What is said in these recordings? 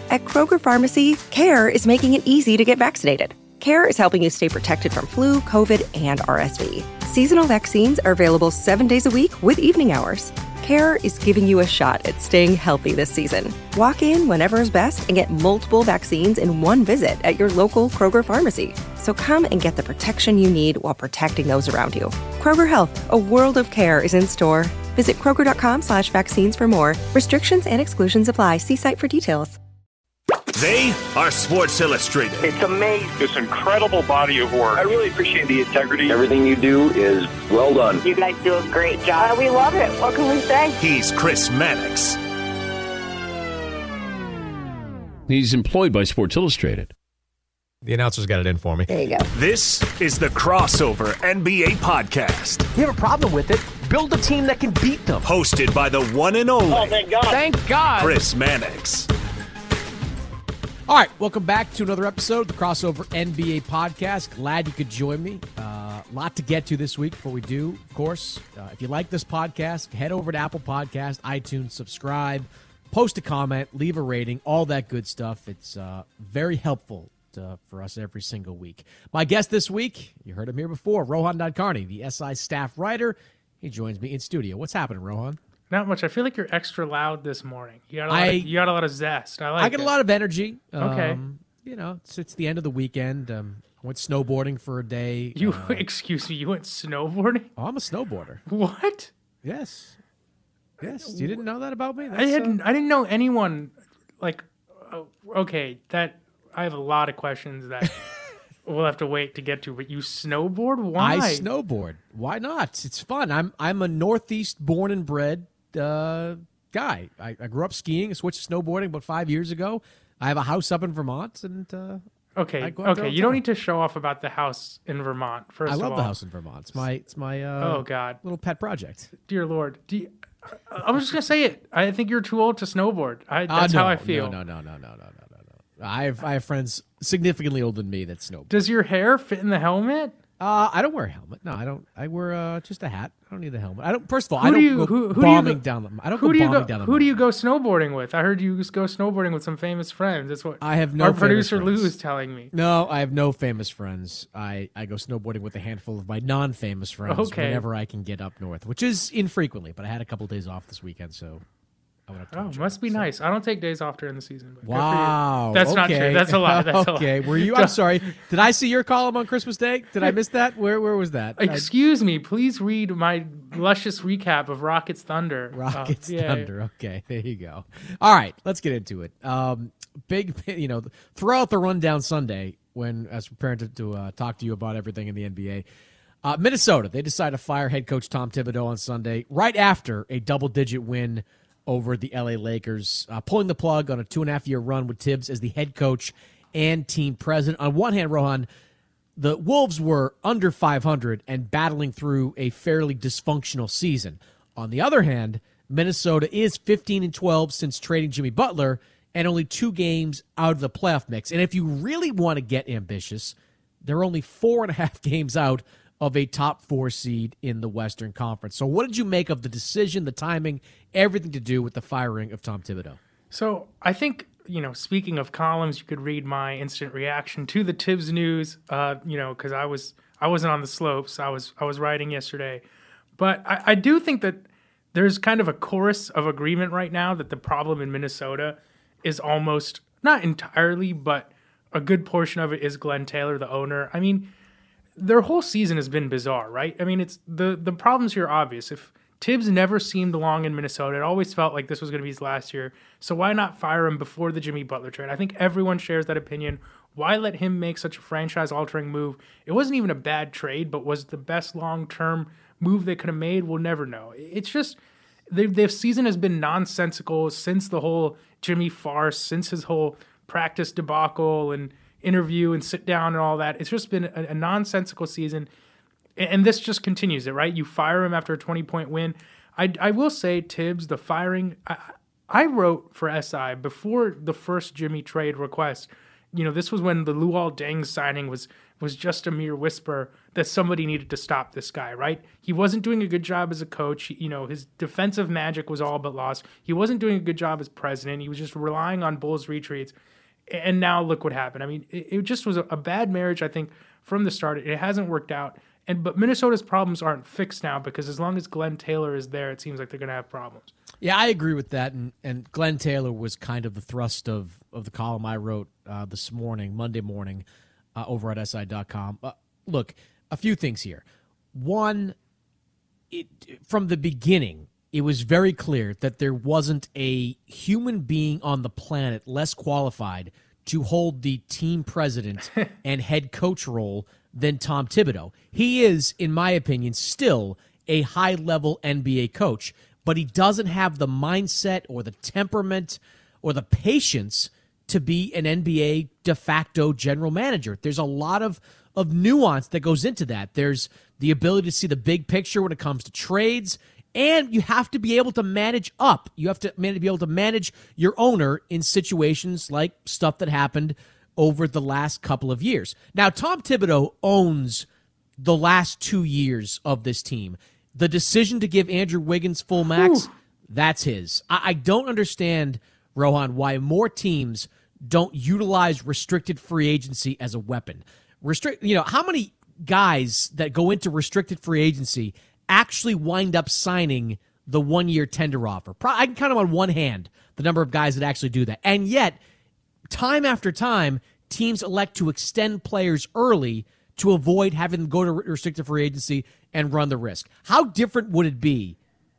At Kroger Pharmacy, CARE is making it easy to get vaccinated. CARE is helping you stay protected from flu, COVID, and RSV. Seasonal vaccines are available 7 days a week with evening hours. CARE is giving you a shot at staying healthy this season. Walk in whenever is best and get multiple vaccines in one visit at your local Kroger Pharmacy. So come and get the protection you need while protecting those around you. Kroger Health, a world of care is in store. Visit Kroger.com/vaccines for more. Restrictions and exclusions apply. See site for details. They are Sports Illustrated. It's amazing. This incredible body of work. I really appreciate the integrity. Everything you do is well done. You guys do a great job. We love it. What can we say? He's Chris Mannix. He's employed by Sports Illustrated. The announcer's got it in for me. There you go. This is the Crossover NBA Podcast. You have a problem with it? Build a team that can beat them. Hosted by the one and only. Oh, thank God. Thank God. Chris Mannix. All right, welcome back to another episode of the Crossover NBA Podcast. Glad you could join me. A lot to get to this week before we do, of course. If you like this podcast, head over to Apple Podcast, iTunes, subscribe, post a comment, leave a rating, all that good stuff. It's very helpful for us every single week. My guest this week, you heard him here before, Rohan Nadkarni, the SI staff writer. He joins me in studio. What's happening, Rohan? Not much. I feel like you're extra loud this morning. You got a lot of zest. I got a lot of energy. Okay. You know, it's the end of the weekend. I went snowboarding for a day. Excuse me, you went snowboarding? Oh, I'm a snowboarder. What? Yes. You didn't know that about me? I didn't know anyone like. Okay, that I have a lot of questions that we'll have to wait to get to. But you snowboard? Why? I snowboard. Why not? It's fun. I'm a Northeast born and bred guy. I grew up skiing. I switched to snowboarding about 5 years ago. I have a house up in Vermont, and okay. You don't need to show off about the house in Vermont. I love the house in Vermont. It's my oh God, little pet project. Dear Lord, I was just gonna say it. I think you're too old to snowboard. That's how I feel. No. I have friends significantly older than me that snowboard. Does your hair fit in the helmet? I don't wear a helmet. No, I don't. I wear just a hat. I don't need the helmet. I don't. First of all, I don't go bombing down the. I don't go bombing down the. Who do you go snowboarding with? I heard you just go snowboarding with some famous friends. That's what I have. No our producer friends. Lou is telling me. No, I have no famous friends. I go snowboarding with a handful of my non-famous friends whenever I can get up north, which is infrequently. But I had a couple of days off this weekend, so. Must be nice. I don't take days off during the season. But wow. That's not true. That's a lie. That's okay. Were you? I'm sorry. Did I see your column on Christmas Day? Did I miss that? Where was that? Excuse me. Please read my luscious recap of Rockets Thunder. Thunder. Okay. There you go. All right. Let's get into it. Throughout the rundown Sunday, when I was preparing to talk to you about everything in the NBA, Minnesota, they decided to fire head coach Tom Thibodeau on Sunday, right after a double-digit win over the LA Lakers, pulling the plug on a 2.5-year run with Tibbs as the head coach and team president. On one hand, Rohan, the Wolves were under 500 and battling through a fairly dysfunctional season. On the other hand, Minnesota is 15-12 since trading Jimmy Butler and only 2 games out of the playoff mix. And if you really want to get ambitious, they're only 4.5 games out of a top 4 seed in the Western Conference. So what did you make of the decision, the timing, everything to do with the firing of Tom Thibodeau? So I think, speaking of columns, you could read my instant reaction to the Tibbs news, because I wasn't on the slopes. I was writing yesterday. But I do think that there's kind of a chorus of agreement right now that the problem in Minnesota is almost, not entirely, but a good portion of it is Glenn Taylor, the owner. I mean, their whole season has been bizarre, right? I mean, it's the problems here are obvious. If Tibbs never seemed long in Minnesota, it always felt like this was going to be his last year. So why not fire him before the Jimmy Butler trade? I think everyone shares that opinion. Why let him make such a franchise-altering move? It wasn't even a bad trade, but was the best long-term move they could have made? We'll never know. It's just their season has been nonsensical since the whole Jimmy farce, since his whole practice debacle and interview and sit down and all that. It's just been a nonsensical season, and this just continues it, right? You fire him after a 20-point win. I will say, Tibbs, the firing, I wrote for SI before the first Jimmy trade request, This was when the Luol Deng signing was just a mere whisper that somebody needed to stop this guy, right? He wasn't doing a good job as a coach. His defensive magic was all but lost. He wasn't doing a good job as president. He was just relying on Bulls retreats. And now look what happened. I mean, it just was a bad marriage, I think, from the start. It hasn't worked out. But Minnesota's problems aren't fixed now because as long as Glenn Taylor is there, it seems like they're going to have problems. Yeah, I agree with that. And Glenn Taylor was kind of the thrust of the column I wrote this morning, Monday morning, over at SI.com. Look, a few things here. One, from the beginning, it was very clear that there wasn't a human being on the planet less qualified to hold the team president and head coach role than Tom Thibodeau. He is, in my opinion, still a high-level NBA coach, but he doesn't have the mindset or the temperament or the patience to be an NBA de facto general manager. There's a lot of nuance that goes into that. There's the ability to see the big picture when it comes to trades, and you have to be able to manage up. You have to be able to manage your owner in situations like stuff that happened over the last couple of years. Now, Tom Thibodeau owns the last 2 years of this team. The decision to give Andrew Wiggins full max, that's his. I don't understand, Rohan, why more teams don't utilize restricted free agency as a weapon. How many guys that go into restricted free agency actually wind up signing the 1-year tender offer? I can count them on one hand, the number of guys that actually do that. And yet, time after time, teams elect to extend players early to avoid having them go to restricted free agency and run the risk. How different would it be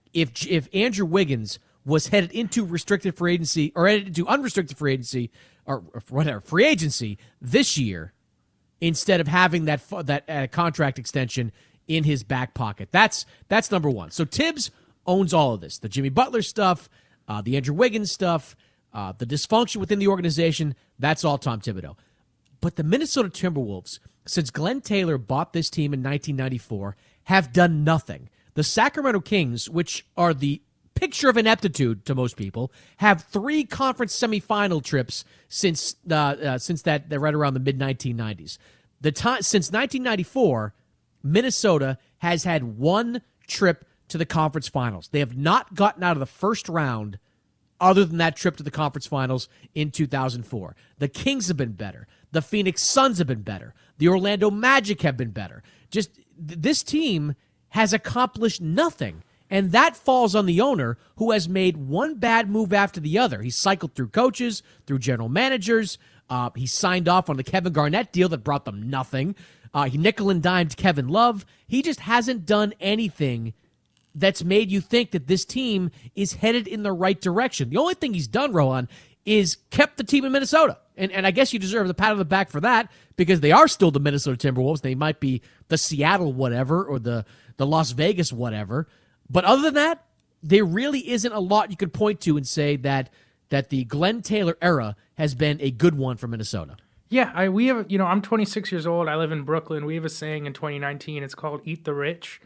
if Andrew Wiggins was headed into restricted free agency or headed into unrestricted free agency or whatever, free agency this year instead of having that contract extension in his back pocket? That's number one. So Tibbs owns all of this. The Jimmy Butler stuff, the Andrew Wiggins stuff, the dysfunction within the organization, that's all Tom Thibodeau. But the Minnesota Timberwolves, since Glenn Taylor bought this team in 1994, have done nothing. The Sacramento Kings, which are the picture of ineptitude to most people, have 3 conference semifinal trips since that right around the mid-1990s. Since 1994, Minnesota has had 1 trip to the conference finals. They have not gotten out of the first round other than that trip to the conference finals in 2004. The Kings have been better. The Phoenix Suns have been better. The Orlando Magic have been better. Just this team has accomplished nothing, and that falls on the owner, who has made one bad move after the other. He cycled through coaches, through general managers. He signed off on the Kevin Garnett deal that brought them nothing. He nickel and dimed Kevin Love. He just hasn't done anything that's made you think that this team is headed in the right direction. The only thing he's done, Rohan, is kept the team in Minnesota. And I guess you deserve the pat on the back for that, because they are still the Minnesota Timberwolves. They might be the Seattle whatever or the Las Vegas whatever. But other than that, there really isn't a lot you could point to and say that the Glenn Taylor era has been a good one for Minnesota. Yeah, we have, I'm 26 years old. I live in Brooklyn. We have a saying in 2019. It's called "Eat the Rich."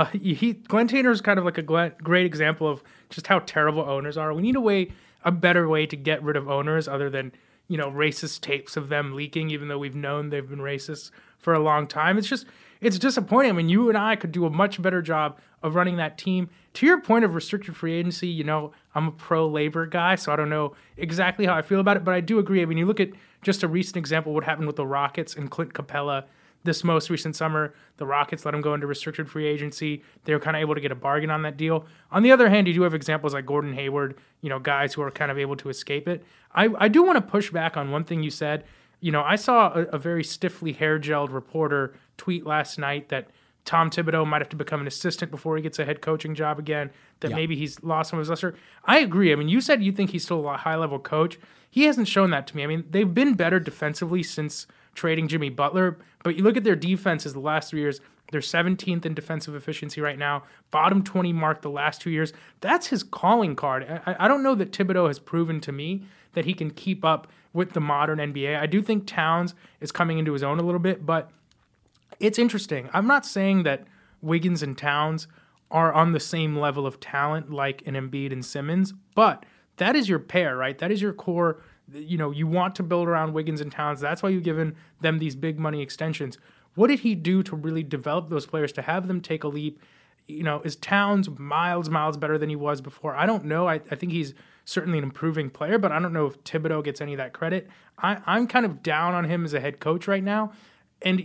Glenn Taylor is kind of like a great example of just how terrible owners are. We need a better way to get rid of owners other than, racist tapes of them leaking, even though we've known they've been racist for a long time. It's disappointing. I mean, you and I could do a much better job of running that team. To your point of restricted free agency, I'm a pro-labor guy, so I don't know exactly how I feel about it, but I do agree. I mean, you look at just a recent example, what happened with the Rockets and Clint Capella this most recent summer. The Rockets let him go into restricted free agency. They were kind of able to get a bargain on that deal. On the other hand, you do have examples like Gordon Hayward, guys who are kind of able to escape it. I do want to push back on one thing you said. I saw a very stiffly hair-gelled reporter tweet last night that Tom Thibodeau might have to become an assistant before he gets a head coaching job again, that maybe he's lost some of his luster. I agree. I mean, you said you think he's still a high-level coach. He hasn't shown that to me. I mean, they've been better defensively since trading Jimmy Butler, but you look at their defenses the last 3 years, they're 17th in defensive efficiency right now, bottom 20 mark the last 2 years. That's his calling card. I don't know that Thibodeau has proven to me that he can keep up with the modern NBA. I do think Towns is coming into his own a little bit, but it's interesting. I'm not saying that Wiggins and Towns are on the same level of talent like an Embiid and Simmons, but that is your pair, right? That is your core, You want to build around Wiggins and Towns. That's why you've given them these big money extensions. What did he do to really develop those players, to have them take a leap? Is Towns miles better than he was before? I don't know. I think he's certainly an improving player, but I don't know if Thibodeau gets any of that credit. I'm kind of down on him as a head coach right now. And,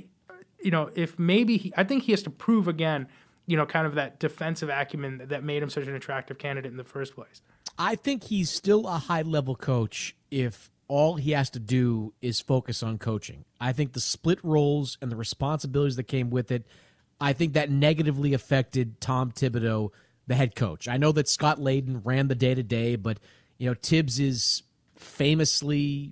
if maybe I think he has to prove again, kind of that defensive acumen that made him such an attractive candidate in the first place. I think he's still a high-level coach if all he has to do is focus on coaching. I think the split roles and the responsibilities that came with it, I think that negatively affected Tom Thibodeau, the head coach. I know that Scott Layden ran the day-to-day, but, Tibbs is famously,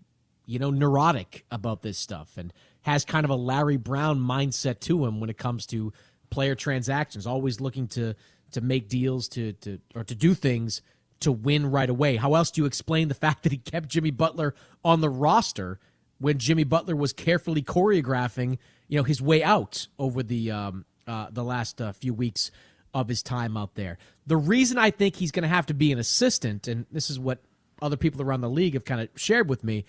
neurotic about this stuff and has kind of a Larry Brown mindset to him when it comes to player transactions, always looking to make deals to do things to win right away. How else do you explain the fact that he kept Jimmy Butler on the roster when Jimmy Butler was carefully choreographing, his way out over the last few weeks of his time out there? The reason I think he's going to have to be an assistant, and this is what other people around the league have kind of shared with me,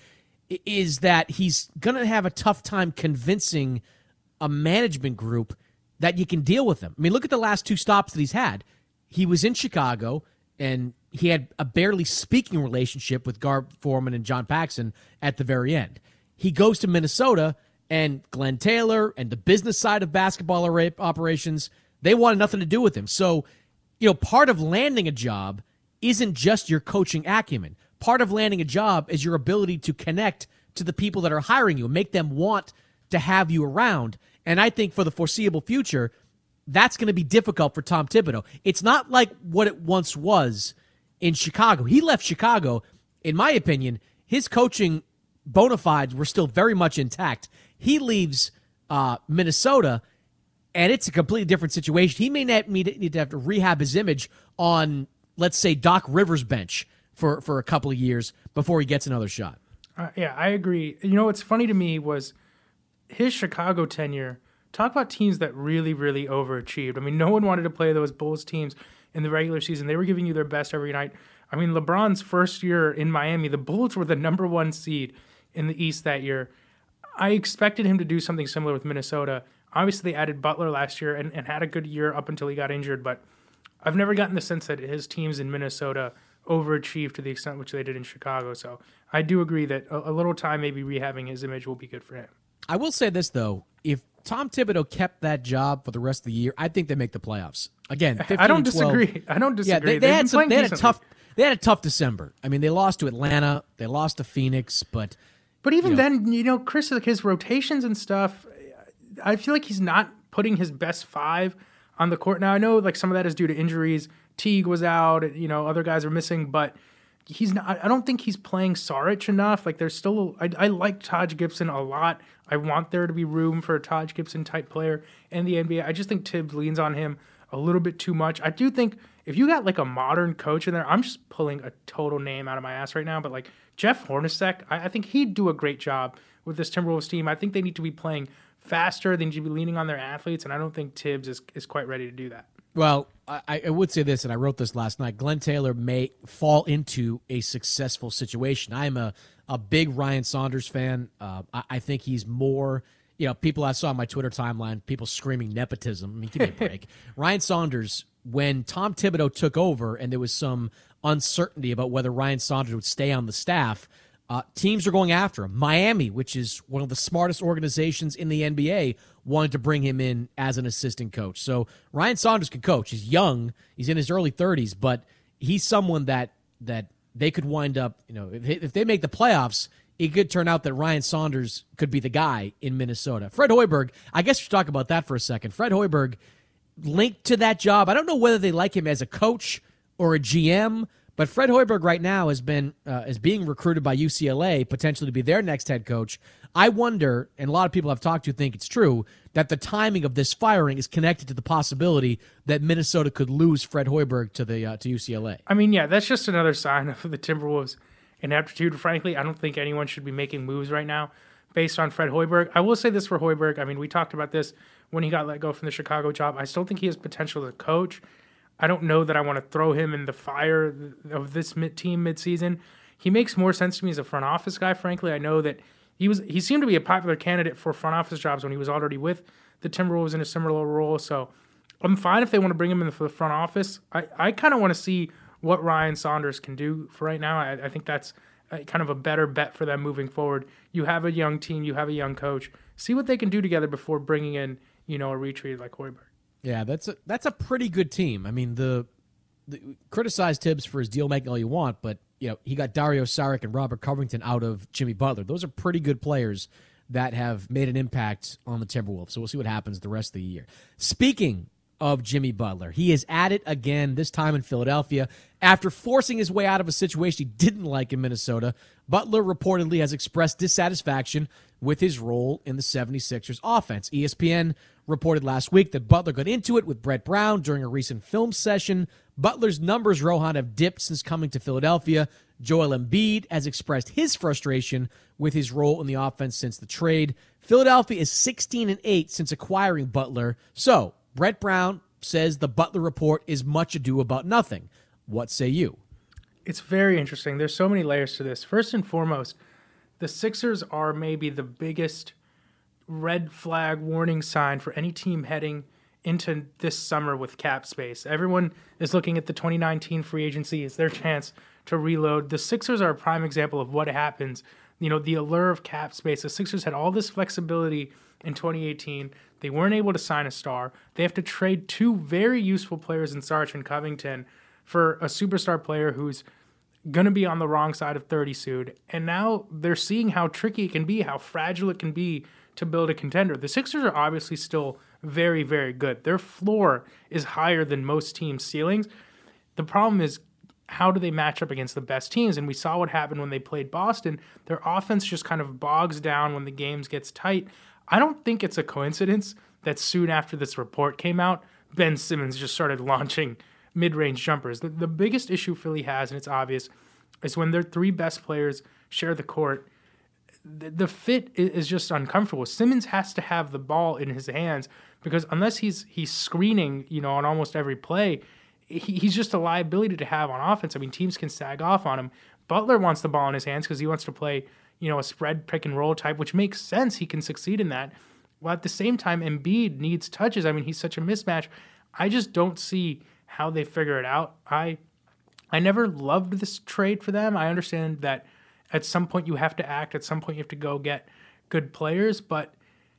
is that he's going to have a tough time convincing a management group that you can deal with him. I mean, look at the last two stops that he's had. He was in Chicago, and he had a barely speaking relationship with Garb Foreman and John Paxson at the very end. He goes to Minnesota, and Glenn Taylor and the business side of basketball operations, they wanted nothing to do with him. So, part of landing a job isn't just your coaching acumen. Part of landing a job is your ability to connect to the people that are hiring you and make them want to have you around. And I think for the foreseeable future, that's going to be difficult for Tom Thibodeau. It's not like what it once was in Chicago. He left Chicago. In my opinion, his coaching bona fides were still very much intact. He leaves Minnesota, and it's a completely different situation. He may need to have to rehab his image on, let's say, Doc Rivers' bench for a couple of years before he gets another shot. Yeah, I agree. What's funny to me was his Chicago tenure. Talk about teams that really, really overachieved. I mean, no one wanted to play those Bulls teams in the regular season. They were giving you their best every night. I mean, LeBron's first year in Miami, the Bulls were the number one seed in the East that year. I expected him to do something similar with Minnesota. Obviously, they added Butler last year and had a good year up until he got injured, but I've never gotten the sense that his teams in Minnesota overachieved to the extent which they did in Chicago. So I do agree that a little time maybe rehabbing his image will be good for him. I will say this, though. If Tom Thibodeau kept that job for the rest of the year, I think they make the playoffs. Again, 15 I don't disagree. I don't disagree. Yeah, they had a tough December. I mean, they lost to Atlanta. They lost to Phoenix. But even then, Chris, like his rotations and stuff, I feel like he's not putting his best five on the court. Now, I know like some of that is due to injuries. Teague was out, other guys are missing, but he's not. I don't think he's playing Saric enough. Like there's still, I like Taj Gibson a lot. I want there to be room for a Taj Gibson type player in the NBA. I just think Tibbs leans on him a little bit too much. I do think if you got like a modern coach in there, I'm just pulling a total name out of my ass right now, but like Jeff Hornacek, I think he'd do a great job with this Timberwolves team. I think they need to be playing faster. They need to be leaning on their athletes, and I don't think Tibbs is quite ready to do that. Well, I would say this, and I wrote this last night. Glenn Taylor may fall into a successful situation. I'm a big Ryan Saunders fan. I think he's more, people I saw on my Twitter timeline, people screaming nepotism. I mean, give me a break. Ryan Saunders, when Tom Thibodeau took over and there was some uncertainty about whether Ryan Saunders would stay on the staff, teams are going after him. Miami, which is one of the smartest organizations in the NBA, wanted to bring him in as an assistant coach. So Ryan Saunders can coach. He's young. He's in his early 30s, but he's someone that they could wind up, if they make the playoffs, it could turn out that Ryan Saunders could be the guy in Minnesota. Fred Hoiberg, I guess we should talk about that for a second. Fred Hoiberg linked to that job. I don't know whether they like him as a coach or a GM, but Fred Hoiberg right now is being recruited by UCLA, potentially to be their next head coach. I wonder, and a lot of people I've talked to think it's true, that the timing of this firing is connected to the possibility that Minnesota could lose Fred Hoiberg to UCLA. I mean, yeah, that's just another sign of the Timberwolves' ineptitude. Frankly, I don't think anyone should be making moves right now based on Fred Hoiberg. I will say this for Hoiberg. I mean, we talked about this when he got let go from the Chicago job. I still think he has potential as a coach. I don't know that I want to throw him in the fire of this team midseason. he makes more sense to me as a front office guy, frankly. I know that he seemed to be a popular candidate for front office jobs when he was already with the Timberwolves in a similar role. So I'm fine if they want to bring him in the front office. I kind of want to see what Ryan Saunders can do for right now. I think that's kind of a better bet for them moving forward. You have a young team, you have a young coach. See what they can do together before bringing in, a retreat like Hoiberg. Yeah, that's a pretty good team. I mean, the criticize Tibbs for his deal making all you want, but he got Dario Saric and Robert Covington out of Jimmy Butler. Those are pretty good players that have made an impact on the Timberwolves. So we'll see what happens the rest of the year. Speaking of Jimmy Butler, he is at it again, this time in Philadelphia. After forcing his way out of a situation he didn't like in Minnesota, Butler reportedly has expressed dissatisfaction with his role in the 76ers offense. ESPN reported last week that Butler got into it with Brett Brown during a recent film session. Butler's numbers, Rohan, have dipped since coming to Philadelphia. Joel Embiid has expressed his frustration with his role in the offense since the trade. Philadelphia is 16-8 since acquiring Butler. So, Brett Brown says the Butler report is much ado about nothing. What say you? It's very interesting. There's so many layers to this. First and foremost, the Sixers are maybe the biggest red flag warning sign for any team heading into this summer with cap space. Everyone is looking at the 2019 free agency as their chance to reload. The Sixers are a prime example of what happens. The allure of cap space. The Sixers had all this flexibility in 2018. They weren't able to sign a star. They have to trade two very useful players in Saric and Covington for a superstar player who's going to be on the wrong side of 30 soon. And now they're seeing how tricky it can be, how fragile it can be to build a contender. The Sixers are obviously still very, very good. Their floor is higher than most teams' ceilings. The problem is, how do they match up against the best teams? And we saw what happened when they played Boston. Their offense just kind of bogs down when the games gets tight. I don't think it's a coincidence that soon after this report came out, Ben Simmons just started launching mid-range jumpers. The biggest issue Philly has, and it's obvious, is when their three best players share the court, the fit is just uncomfortable. Simmons has to have the ball in his hands because unless he's screening, on almost every play, he's just a liability to have on offense. I mean, teams can sag off on him. Butler wants the ball in his hands because he wants to play, a spread pick and roll type, which makes sense. He can succeed in that. While at the same time, Embiid needs touches. I mean, he's such a mismatch. I just don't see how they figure it out. I never loved this trade for them. I understand that at some point you have to act. At some point you have to go get good players. But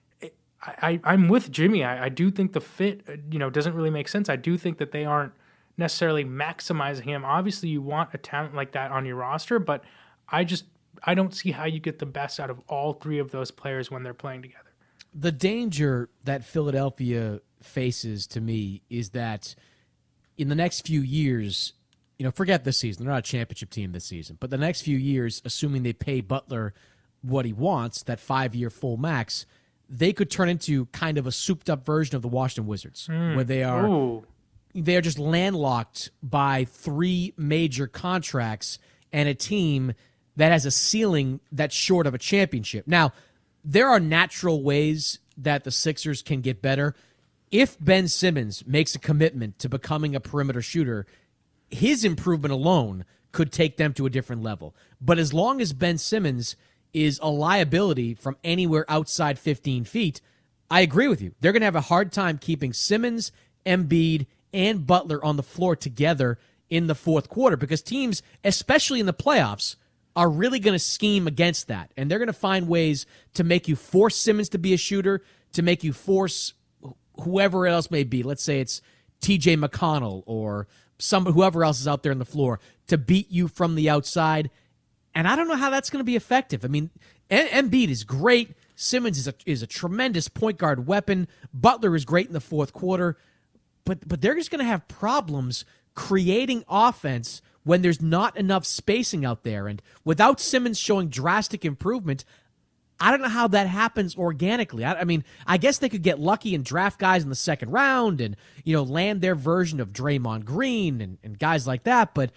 I'm with Jimmy. I do think the fit, doesn't really make sense. I do think that they aren't necessarily maximizing him. Obviously, you want a talent like that on your roster, but I don't see how you get the best out of all three of those players when they're playing together. The danger that Philadelphia faces to me is that in the next few years, forget this season. They're not a championship team this season. But the next few years, assuming they pay Butler what he wants, that 5-year full max, they could turn into kind of a souped-up version of the Washington Wizards, where they are just landlocked by three major contracts and a team that has a ceiling that's short of a championship. Now, there are natural ways that the Sixers can get better. If Ben Simmons makes a commitment to becoming a perimeter shooter, his improvement alone could take them to a different level. But as long as Ben Simmons is a liability from anywhere outside 15 feet, I agree with you. They're going to have a hard time keeping Simmons, Embiid, and Butler on the floor together in the fourth quarter because teams, especially in the playoffs, are really going to scheme against that. And they're going to find ways to make you force Simmons to be a shooter, to make you force whoever else may be. Let's say it's TJ McConnell or whoever else is out there on the floor to beat you from the outside. And I don't know how that's going to be effective. I mean, Embiid is great. Simmons is a tremendous point guard weapon. Butler is great in the fourth quarter. But they're just going to have problems creating offense when there's not enough spacing out there. And without Simmons showing drastic improvement, I don't know how that happens organically. I mean, I guess they could get lucky and draft guys in the second round and, land their version of Draymond Green and guys like that. But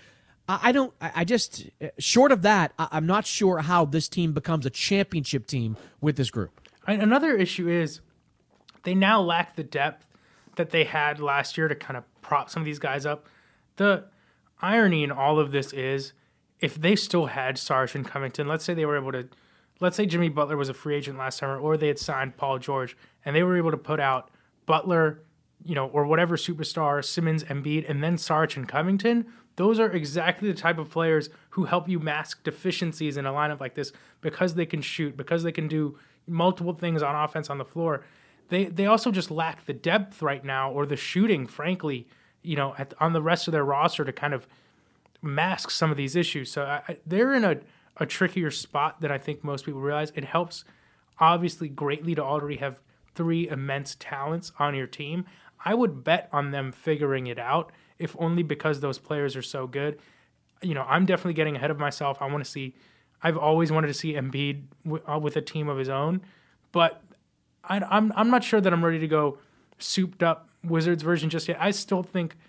short of that, I'm not sure how this team becomes a championship team with this group. Another issue is they now lack the depth that they had last year to kind of prop some of these guys up. The irony in all of this is if they still had Sarge and Covington, let's say they were able to, let's say Jimmy Butler was a free agent last summer, or they had signed Paul George, and they were able to put out Butler, or whatever superstar, Simmons, Embiid, and then Sarge and Covington, those are exactly the type of players who help you mask deficiencies in a lineup like this because they can shoot, because they can do multiple things on offense on the floor. They also just lack the depth right now, or the shooting, frankly, on the rest of their roster to kind of mask some of these issues. So they're in a trickier spot than I think most people realize. It helps, obviously, greatly to already have 3 immense talents on your team. I would bet on them figuring it out, if only because those players are so good. I'm definitely getting ahead of myself. I've always wanted to see Embiid with a team of his own, but I'm not sure that I'm ready to go souped up Wizards version just yet. I still think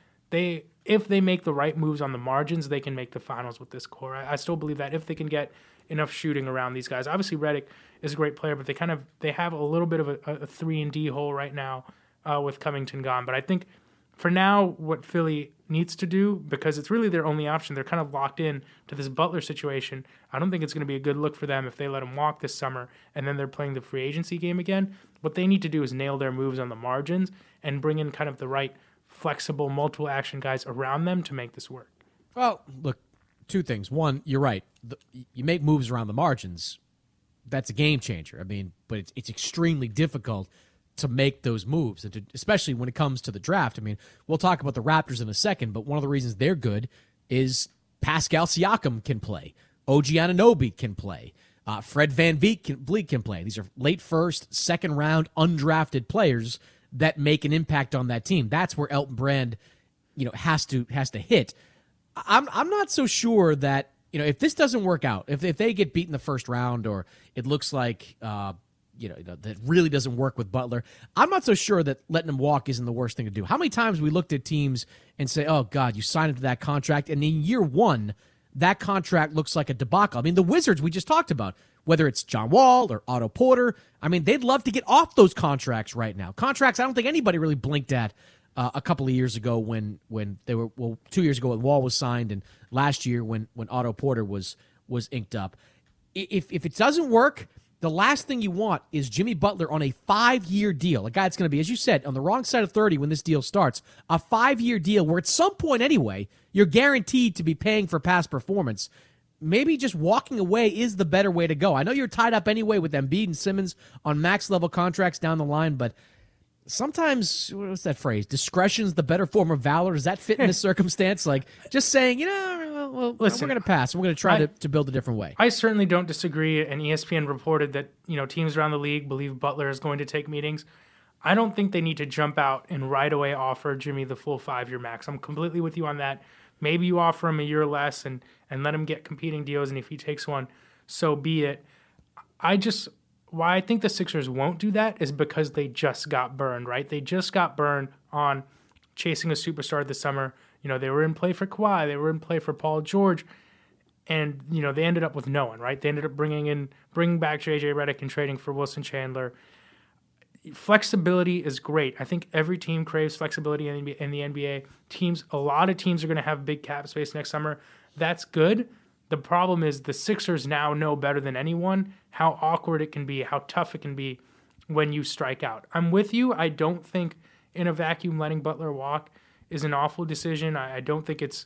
if they make the right moves on the margins, they can make the finals with this core. I still believe that if they can get enough shooting around these guys. Obviously, Redick is a great player, but they have a little bit of a 3-and-D hole right now with Covington gone. But I think for now, what Philly needs to do, because it's really their only option, they're kind of locked in to this Butler situation. I don't think it's going to be a good look for them if they let him walk this summer and then they're playing the free agency game again. What they need to do is nail their moves on the margins and bring in kind of the right flexible, multiple action guys around them to make this work. Well, look, 2 things. One, you're right. You make moves around the margins. That's a game changer. I mean, but it's extremely difficult to make those moves, and especially when it comes to the draft. I mean, we'll talk about the Raptors in a second, but one of the reasons they're good is Pascal Siakam can play. OG Anunoby can play. Fred VanVleet can play. These are late first, second round, undrafted players that make an impact on that team. That's where Elton Brand, has to hit. I'm not so sure that, if this doesn't work out, if they get beat in the first round, or it looks like that really doesn't work with Butler, I'm not so sure that letting him walk isn't the worst thing to do. How many times we looked at teams and say, oh, God, you signed him to that contract, and in year 1, that contract looks like a debacle. I mean, the Wizards we just talked about, whether it's John Wall or Otto Porter, I mean, they'd love to get off those contracts right now. Contracts I don't think anybody really blinked at a couple of years ago when they were, 2 years ago when Wall was signed, and last year when Otto Porter was inked up. If it doesn't work, the last thing you want is Jimmy Butler on a 5-year deal. A guy that's going to be, as you said, on the wrong side of 30 when this deal starts. A 5-year deal where at some point anyway, you're guaranteed to be paying for past performance. Maybe just walking away is the better way to go. I know you're tied up anyway with Embiid and Simmons on max-level contracts down the line, but sometimes, what's that phrase? Discretion's the better form of valor. Does that fit in this circumstance? Like, just saying, listen, we're going to pass. We're going to try to build a different way. I certainly don't disagree, and ESPN reported that, teams around the league believe Butler is going to take meetings. I don't think they need to jump out and right away offer Jimmy the full 5-year max. I'm completely with you on that. Maybe you offer him a year less and let him get competing deals, and if he takes one, so be it. Why I think the Sixers won't do that is because they just got burned, right? They just got burned on chasing a superstar this summer. They were in play for Kawhi. They were in play for Paul George. And, they ended up with no one, right? They ended up bringing back J.J. Redick and trading for Wilson Chandler. Flexibility is great. I think every team craves flexibility in the NBA. A lot of teams are going to have big cap space next summer. That's good. The problem is the Sixers now know better than anyone how awkward it can be, how tough it can be when you strike out. I'm with you. I don't think in a vacuum letting Butler walk is an awful decision. I don't think it's,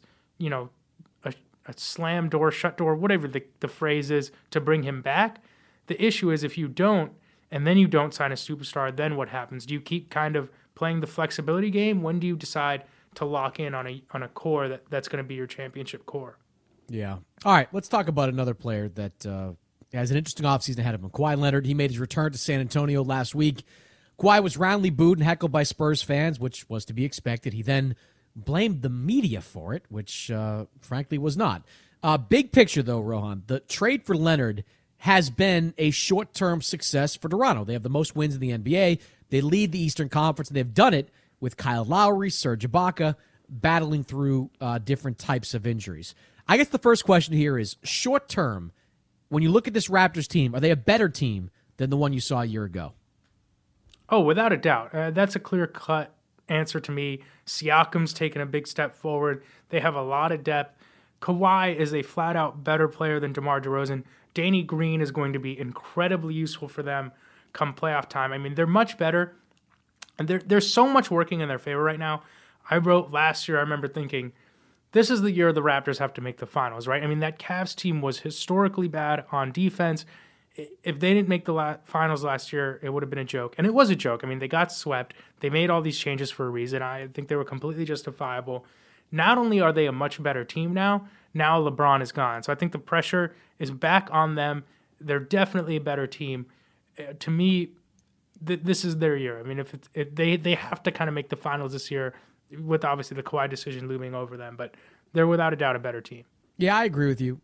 a slam door, shut door, whatever the phrase is, to bring him back. The issue is if you don't, and then you don't sign a superstar, then what happens? Do you keep kind of playing the flexibility game? When do you decide to lock in on a core that's going to be your championship core? Yeah. All right, let's talk about another player that has an interesting offseason ahead of him. Kawhi Leonard, he made his return to San Antonio last week. Kawhi was roundly booed and heckled by Spurs fans, which was to be expected. He then blamed the media for it, which frankly was not. Big picture, though, Rohan, the trade for Leonard has been a short-term success for Toronto. They have the most wins in the NBA. They lead the Eastern Conference, and they've done it with Kyle Lowry, Serge Ibaka, battling through different types of injuries. I guess the first question here is, short-term, when you look at this Raptors team, are they a better team than the one you saw a year ago? Oh, without a doubt. That's a clear-cut answer to me. Siakam's taken a big step forward. They have a lot of depth. Kawhi is a flat-out better player than DeMar DeRozan. Danny Green is going to be incredibly useful for them come playoff time. I mean, they're much better, and there's so much working in their favor right now. I wrote last year, I remember thinking, this is the year the Raptors have to make the finals, right? I mean, that Cavs team was historically bad on defense. If they didn't make the finals last year, it would have been a joke. And it was a joke. I mean, they got swept. They made all these changes for a reason. I think they were completely justifiable. Not only are they a much better team now LeBron is gone. So I think the pressure is back on them. They're definitely a better team. To me, this is their year. I mean, if they have to kind of make the finals this year, with obviously the Kawhi decision looming over them, but they're without a doubt a better team. Yeah, I agree with you.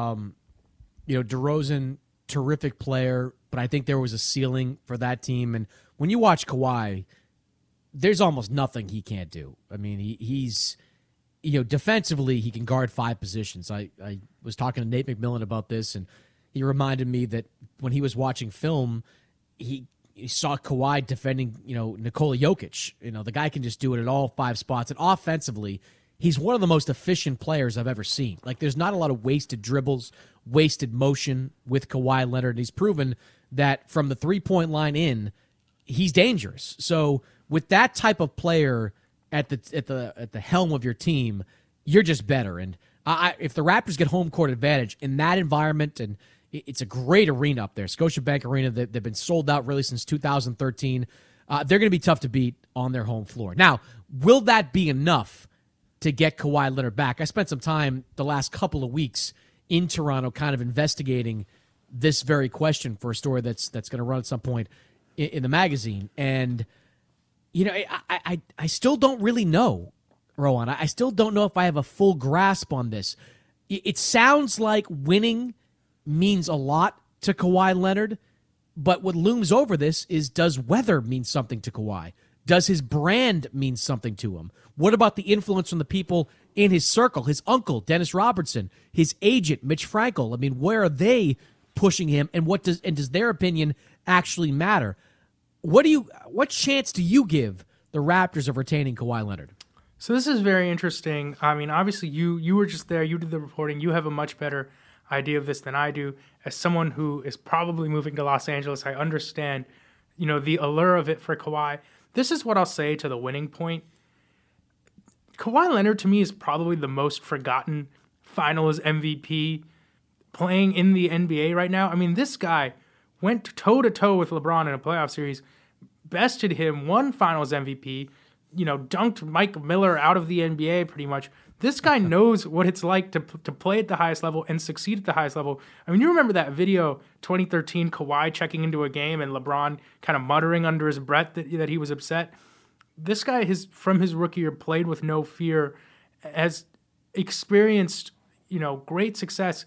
DeRozan, terrific player, but I think there was a ceiling for that team. And when you watch Kawhi, there's almost nothing he can't do. I mean, he's defensively, he can guard 5 positions. I was talking to Nate McMillan about this, and he reminded me that when he was watching film, he saw Kawhi defending, Nikola Jokic. The guy can just do it at all 5 spots. And offensively, he's one of the most efficient players I've ever seen. Like, there's not a lot of wasted dribbles, wasted motion with Kawhi Leonard. And he's proven that from the 3-point line in, he's dangerous. So with that type of player at the helm of your team, you're just better. And if the Raptors get home court advantage in that environment, and it's a great arena up there, Scotiabank Arena, they've been sold out really since 2013. They're going to be tough to beat on their home floor. Now, will that be enough to get Kawhi Leonard back? I spent some time the last couple of weeks in Toronto kind of investigating this very question for a story that's going to run at some point in the magazine. And, I still don't really know, Rowan. I still don't know if I have a full grasp on this. It sounds like winning means a lot to Kawhi Leonard, but what looms over this is, does weather mean something to Kawhi? Does his brand mean something to him? What about the influence from the people in his circle? His uncle, Dennis Robertson, his agent, Mitch Frankel. I mean, where are they pushing him, and does their opinion actually matter? What chance do you give the Raptors of retaining Kawhi Leonard? So this is very interesting. I mean, obviously you were just there, you did the reporting, you have a much better idea of this than I do. As someone who is probably moving to Los Angeles, I understand, the allure of it for Kawhi. This is what I'll say to the winning point. Kawhi Leonard, to me, is probably the most forgotten Finals MVP playing in the NBA right now. I mean, this guy went toe-to-toe with LeBron in a playoff series, bested him, won Finals MVP, dunked Mike Miller out of the NBA pretty much. This guy knows what it's like to play at the highest level and succeed at the highest level. I mean, you remember that video, 2013, Kawhi checking into a game and LeBron kind of muttering under his breath that he was upset. This guy from his rookie year played with no fear, has experienced, great success.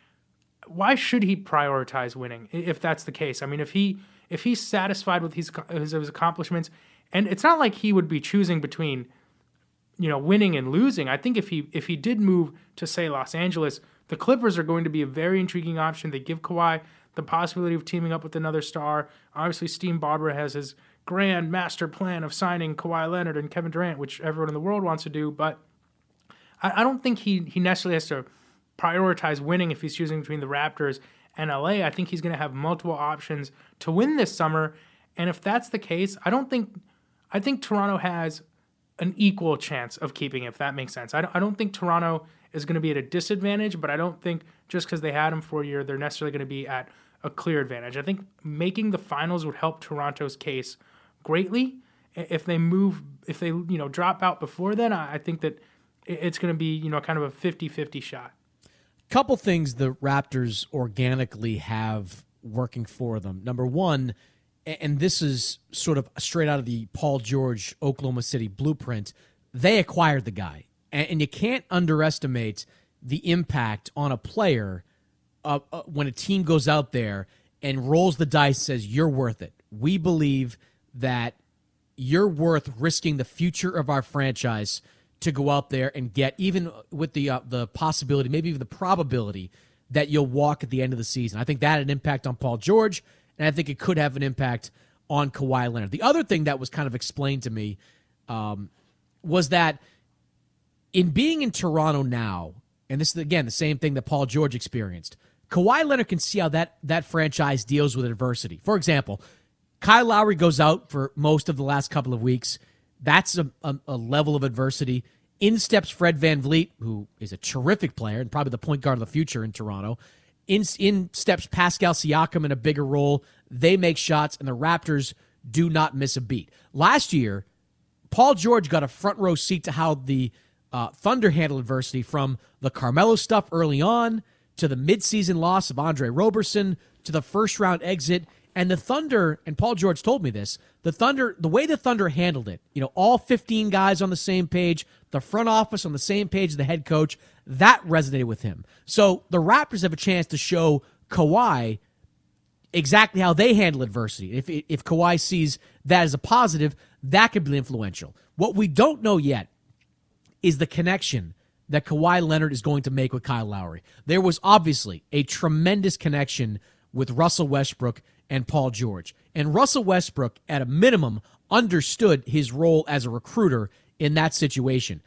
Why should he prioritize winning if that's the case? I mean, if he's satisfied with his accomplishments, and it's not like he would be choosing between winning and losing. I think if he did move to, say, Los Angeles, the Clippers are going to be a very intriguing option. They give Kawhi the possibility of teaming up with another star. Obviously, Steve Ballmer has his grand master plan of signing Kawhi Leonard and Kevin Durant, which everyone in the world wants to do. But I don't think he necessarily has to prioritize winning if he's choosing between the Raptors and LA. I think he's going to have multiple options to win this summer. And if that's the case, I think Toronto has an equal chance of keeping, if that makes sense. I don't think Toronto is going to be at a disadvantage, but I don't think just because they had him for a year, they're necessarily going to be at a clear advantage. I think making the finals would help Toronto's case greatly. If they drop out before then, I think that it's going to be, kind of a 50-50 shot. Couple things the Raptors organically have working for them. Number one, and this is sort of straight out of the Paul George Oklahoma City blueprint, they acquired the guy. And you can't underestimate the impact on a player when a team goes out there and rolls the dice, says, you're worth it. We believe that you're worth risking the future of our franchise to go out there and get, even with the possibility, maybe even the probability, that you'll walk at the end of the season. I think that had an impact on Paul George, and I think it could have an impact on Kawhi Leonard. The other thing that was kind of explained to me was that in being in Toronto now and this is, again, the same thing that Paul George experienced. Kawhi Leonard can see how that franchise deals with adversity. For example, Kyle Lowry goes out for most of the last couple of weeks. That's a level of adversity. In steps Fred VanVleet, who is a terrific player and probably the point guard of the future in Toronto. In steps Pascal Siakam in a bigger role. They make shots, and the Raptors do not miss a beat. Last year, Paul George got a front row seat to how the Thunder handled adversity, from the Carmelo stuff early on to the midseason loss of Andre Roberson to the first-round exit. And the Thunder, and Paul George told me this, the way the Thunder handled it, all 15 guys on the same page, the front office on the same page as the head coach, that resonated with him. So the Raptors have a chance to show Kawhi exactly how they handle adversity. If Kawhi sees that as a positive, that could be influential. What we don't know yet is the connection that Kawhi Leonard is going to make with Kyle Lowry. There was obviously a tremendous connection with Russell Westbrook and Paul George. And Russell Westbrook, at a minimum, understood his role as a recruiter in that situation.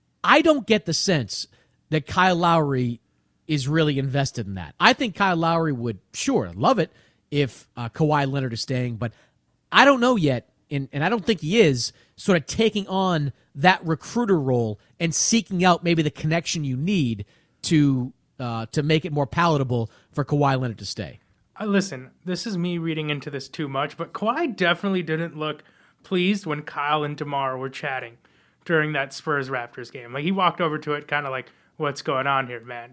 I don't get the sense that Kyle Lowry is really invested in that. I think Kyle Lowry would, sure, love it if Kawhi Leonard is staying, but I don't know yet, and I don't think he is, sort of taking on that recruiter role and seeking out maybe the connection you need to make it more palatable for Kawhi Leonard to stay. Listen, this is me reading into this too much, but Kawhi definitely didn't look pleased when Kyle and DeMar were chatting during that Spurs-Raptors game. Like, he walked over to it kind of like, what's going on here, man?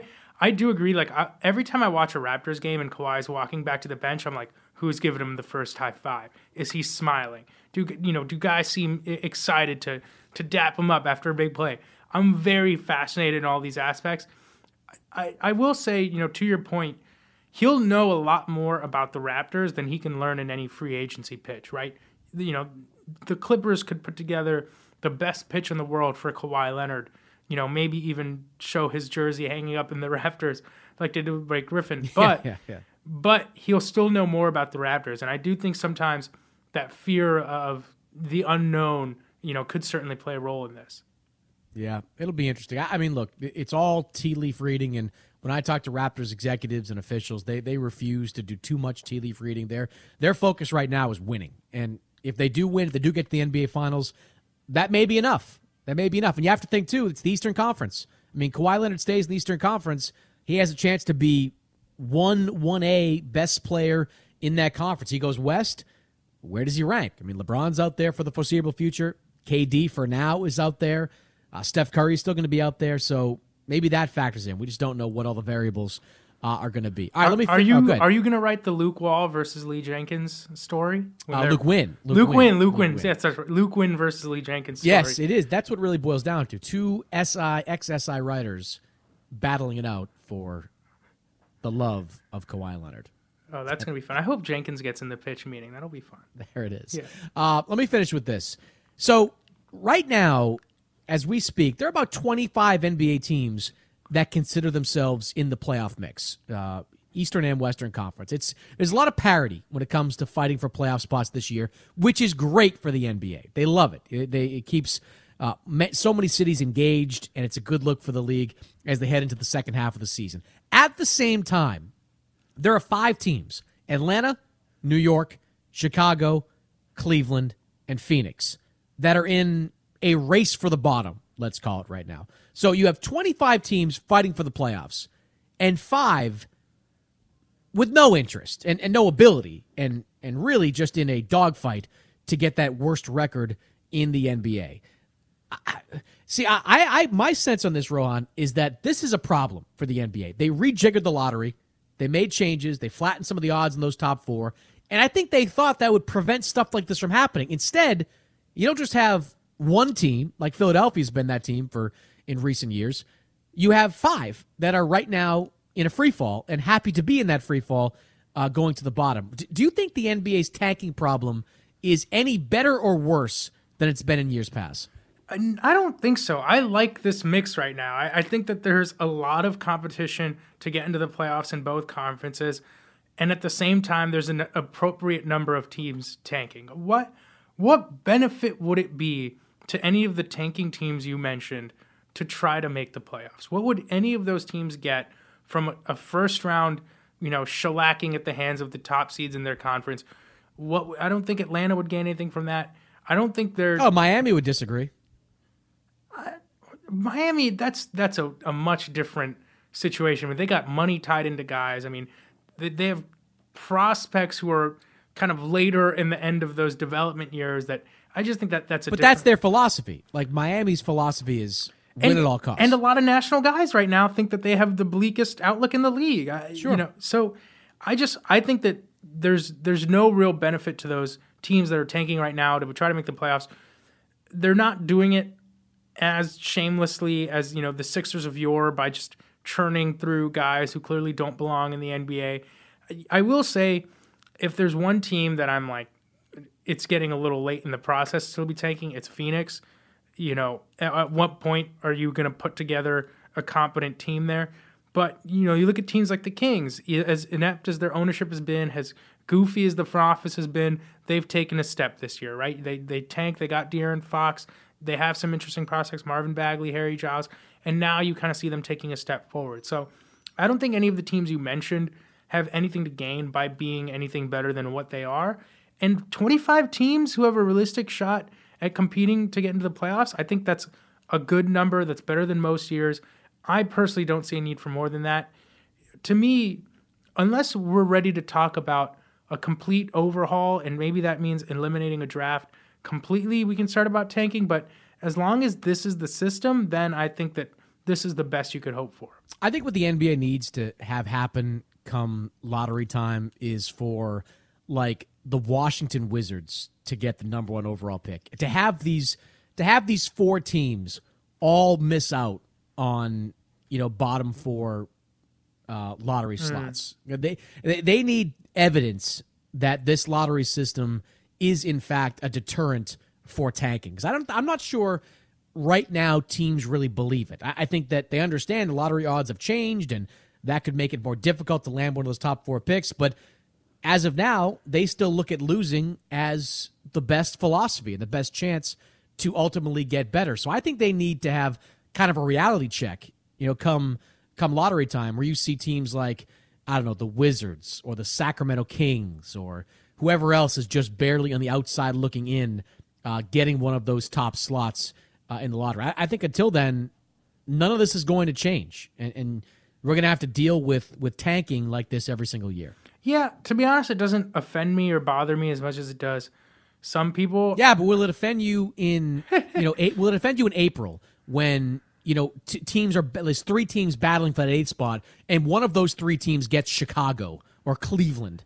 I do agree. Like, every time I watch a Raptors game and Kawhi's walking back to the bench, I'm like, who's giving him the first high five? Is he smiling? Do guys seem excited to dap him up after a big play? I'm very fascinated in all these aspects. I will say, to your point, he'll know a lot more about the Raptors than he can learn in any free agency pitch, right? The Clippers could put together the best pitch in the world for Kawhi Leonard, maybe even show his jersey hanging up in the rafters like they did with Blake Griffin. But but he'll still know more about the Raptors. And I do think sometimes that fear of the unknown, could certainly play a role in this. Yeah, it'll be interesting. I mean, look, it's all tea leaf reading, and when I talk to Raptors executives and officials, they refuse to do too much tea leaf reading. Their focus right now is winning. And if they do win, if they do get to the NBA Finals, that may be enough. And you have to think, too, it's the Eastern Conference. I mean, Kawhi Leonard stays in the Eastern Conference. He has a chance to be 1A best player in that conference. He goes west. Where does he rank? I mean, LeBron's out there for the foreseeable future. KD, for now, is out there. Steph Curry is still going to be out there. So maybe that factors in. We just don't know what all the variables are going to be. All right, let me. Are you going to write the Luke Wall versus Lee Jenkins story? Luke Winn. Luke Winn. Yes, that's right. Luke Winn versus Lee Jenkins story. Yes, it is. That's what it really boils down to. Two ex-SI writers battling it out for the love of Kawhi Leonard. Oh, that's going to be fun. I hope Jenkins gets in the pitch meeting. That'll be fun. There it is. Yeah. Let me finish with this. So right now, as we speak, there are about 25 NBA teams that consider themselves in the playoff mix, Eastern and Western Conference. There's a lot of parity when it comes to fighting for playoff spots this year, which is great for the NBA. They love it. It keeps so many cities engaged, and it's a good look for the league as they head into the second half of the season. At the same time, there are 5 teams: Atlanta, New York, Chicago, Cleveland, and Phoenix, that are in a race for the bottom, let's call it right now. So you have 25 teams fighting for the playoffs, and 5 with no interest and no ability, and really just in a dogfight to get that worst record in the NBA. My sense on this, Rohan, is that this is a problem for the NBA. They rejiggered the lottery. They made changes. They flattened some of the odds in those top 4. And I think they thought that would prevent stuff like this from happening. Instead, you don't just have one team, like Philadelphia's been that team in recent years. You have 5 that are right now in a free fall and happy to be in that free fall going to the bottom. Do you think the NBA's tanking problem is any better or worse than it's been in years past? I don't think so. I like this mix right now. I think that there's a lot of competition to get into the playoffs in both conferences, and at the same time, there's an appropriate number of teams tanking. What benefit would it be to any of the tanking teams you mentioned to try to make the playoffs? What would any of those teams get from a first round, shellacking at the hands of the top seeds in their conference? I don't think Atlanta would gain anything from that. I don't think they're... Oh, Miami would disagree. Miami, that's a much different situation. They got money tied into guys. I mean, they have prospects who are kind of later in the end of those development years that I just think that's a But that's their philosophy. Like, Miami's philosophy is win at all costs. And a lot of national guys right now think that they have the bleakest outlook in the league. Sure. So I think that there's no real benefit to those teams that are tanking right now to try to make the playoffs. They're not doing it as shamelessly as, the Sixers of yore by just churning through guys who clearly don't belong in the NBA. I will say, if there's one team that I'm like, it's getting a little late in the process to still be tanking, it's Phoenix. At what point are you going to put together a competent team there? But, you look at teams like the Kings, as inept as their ownership has been, as goofy as the front office has been, they've taken a step this year, right? They tanked, they got De'Aaron Fox, they have some interesting prospects, Marvin Bagley, Harry Giles, and now you kind of see them taking a step forward. So I don't think any of the teams you mentioned have anything to gain by being anything better than what they are. And 25 teams who have a realistic shot at competing to get into the playoffs, I think that's a good number. That's better than most years. I personally don't see a need for more than that. To me, unless we're ready to talk about a complete overhaul, and maybe that means eliminating a draft completely, we can start about tanking. But as long as this is the system, then I think that this is the best you could hope for. I think what the NBA needs to have happen come lottery time is for, like, the Washington Wizards to get the number 1 overall pick. To have these 4 teams all miss out on, bottom 4 lottery slots. They need evidence that this lottery system is in fact a deterrent for tanking. Because I'm not sure right now teams really believe it. I think that they understand the lottery odds have changed, and that could make it more difficult to land one of those top 4 picks. But as of now, they still look at losing as the best philosophy and the best chance to ultimately get better. So I think they need to have kind of a reality check, come lottery time, where you see teams like, I don't know, the Wizards or the Sacramento Kings or whoever else is just barely on the outside looking in, getting one of those top slots in the lottery. I think until then, none of this is going to change, and we're going to have to deal with tanking like this every single year. Yeah, to be honest, it doesn't offend me or bother me as much as it does some people. Yeah, but will it offend you in will it offend you in April when teams are, there's 3 teams battling for that 8th spot, and one of those 3 teams gets Chicago or Cleveland?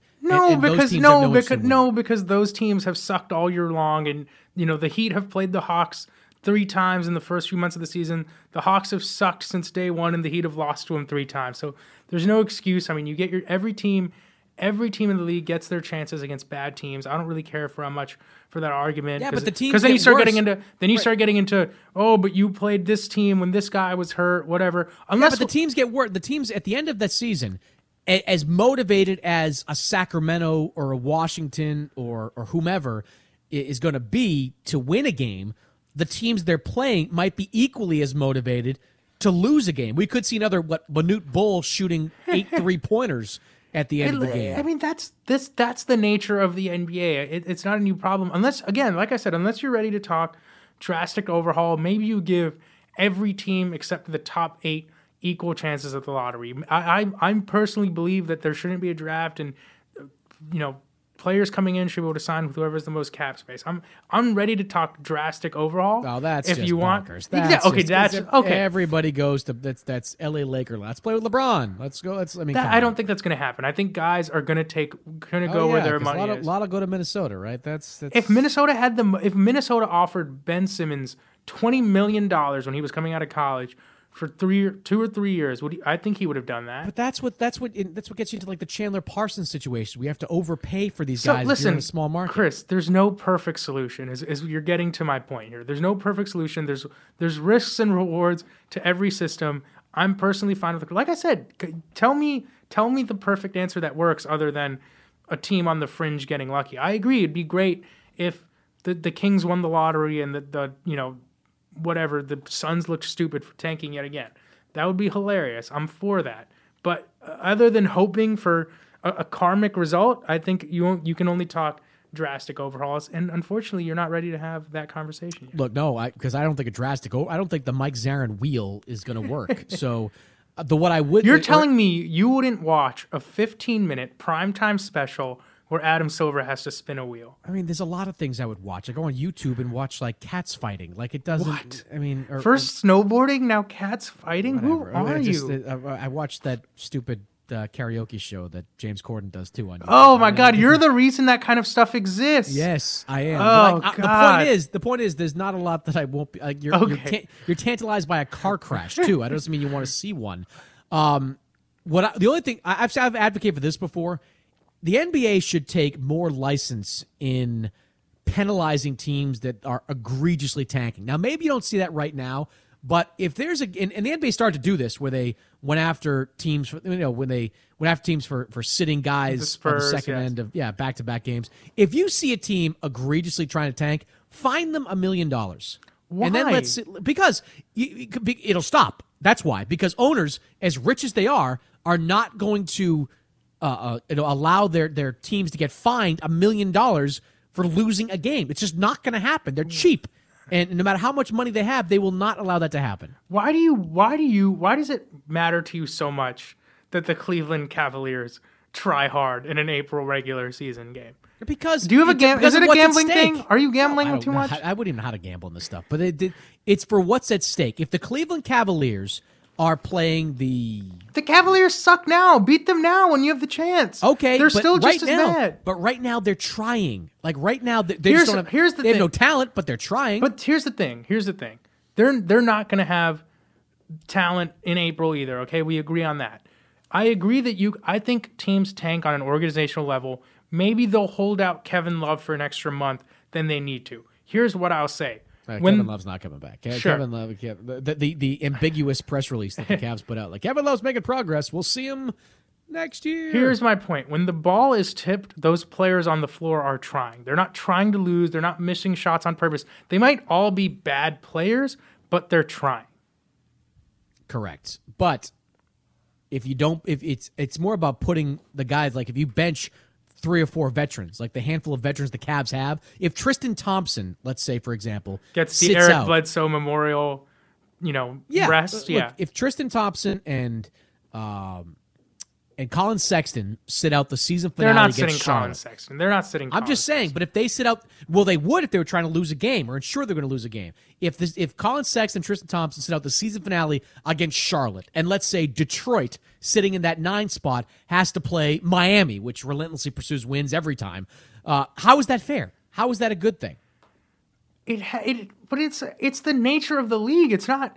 Because those teams have sucked all year long, and the Heat have played the Hawks 3 times in the first few months of the season. The Hawks have sucked since day one, and the Heat have lost to them 3 times. So there's no excuse. I mean, you get every team in the league gets their chances against bad teams. I don't really care for how much for that argument. Yeah, but the teams because then you start worse. Start getting into but you played this team when this guy was hurt, whatever. But the teams get worse. The teams at the end of the season, as motivated as a Sacramento or a Washington or whomever is going to be to win a game, the teams they're playing might be equally as motivated to lose a game. We could see another Manute Bol shooting 8 3-pointers at the end of the game. I mean, that's the nature of the NBA. It's not a new problem unless, again, like I said, unless you're ready to talk drastic overhaul. Maybe you give every team except the top 8 equal chances at the lottery. I personally believe that there shouldn't be a draft, and players coming in should be able to sign with whoever's the most cap space. I'm ready to talk drastic overhaul. Oh, that's if just you bonkers. Want. That's okay. Everybody goes to that's LA Laker. Let's play with LeBron. Let's go. I don't think that's going to happen. I think guys are going to go where their money is. A lot of go to Minnesota, right? That's if Minnesota offered Ben Simmons $20 million when he was coming out of college for 2 or 3 years, I think he would have done that. But that's what gets you into like the Chandler Parsons situation. We have to overpay for these guys. Listen, if you're in a small market. Chris, there's no perfect solution. Is you're getting to my point here. There's no perfect solution. There's risks and rewards to every system. I'm personally fine with it. Like I said, tell me the perfect answer that works other than a team on the fringe getting lucky. I agree. It'd be great if the Kings won the lottery and the whatever, the Suns look stupid for tanking yet again. That would be hilarious. I'm for that. But other than hoping for a karmic result, I think you can only talk drastic overhauls, and unfortunately, you're not ready to have that conversation yet. Look, no, because I don't think I don't think the Mike Zarin wheel is going to work. So, what I would you're telling me you wouldn't watch a 15-minute primetime special where Adam Silver has to spin a wheel? I mean, there's a lot of things I would watch. I go on YouTube and watch like cats fighting. Like it doesn't. What? I mean, first snowboarding, now cats fighting. Whatever. Who are you? I watched that stupid karaoke show that James Corden does too on YouTube. Oh my God, you're the reason that kind of stuff exists. Yes, I am. Oh God. The point is, there's not a lot that I won't be. You're tantalized by a car crash too. That doesn't mean you want to see one. The only thing I've advocated for this before, the NBA should take more license in penalizing teams that are egregiously tanking. Now, maybe you don't see that right now. But if there's and the NBA started to do this, where they went after teams, for sitting guys on the second end of back-to-back games. If you see a team egregiously trying to tank, fine them $1 million. Why? And then because it'll stop. That's why. Because owners, as rich as they are not going to allow their teams to get fined $1 million for losing a game. It's just not going to happen. They're cheap. And no matter how much money they have, they will not allow that to happen. Why does it matter to you so much that the Cleveland Cavaliers try hard in an April regular season game? Because do you have is it a gambling thing? Are you gambling too much? I wouldn't even know how to gamble in this stuff, but it's for what's at stake. If the Cleveland Cavaliers are playing the Cavaliers suck now. Beat them now when you have the chance. Okay, they're still just as bad. But right now they're trying. Like right now they have no talent, but they're trying. But here's the thing. They're not going to have talent in April either. Okay, we agree on that. I agree that I think teams tank on an organizational level. Maybe they'll hold out Kevin Love for an extra month than they need to. Here's what I'll say. Kevin Love's not coming back. Sure. Kevin Love, the ambiguous press release that the Cavs put out, like Kevin Love's making progress. We'll see him next year. Here's my point. When the ball is tipped, those players on the floor are trying. They're not trying to lose. They're not missing shots on purpose. They might all be bad players, but they're trying. Correct. But if it's more about putting the guys, like if you bench 3 or 4 veterans, like the handful of veterans the Cavs have. If Tristan Thompson, let's say, for example, gets the Eric Bledsoe Memorial, rest. Look, if Tristan Thompson and Colin Sexton sit out the season finale, they're not against sitting Charlotte. Colin Sexton. They're not sitting. I'm just saying, but if they sit out, well, they would if they were trying to lose a game or ensure they're going to lose a game. If Colin Sexton and Tristan Thompson sit out the season finale against Charlotte, and let's say Detroit, sitting in that 9 spot, has to play Miami, which relentlessly pursues wins every time. How is that fair? How is that a good thing? But it's the nature of the league. It's not.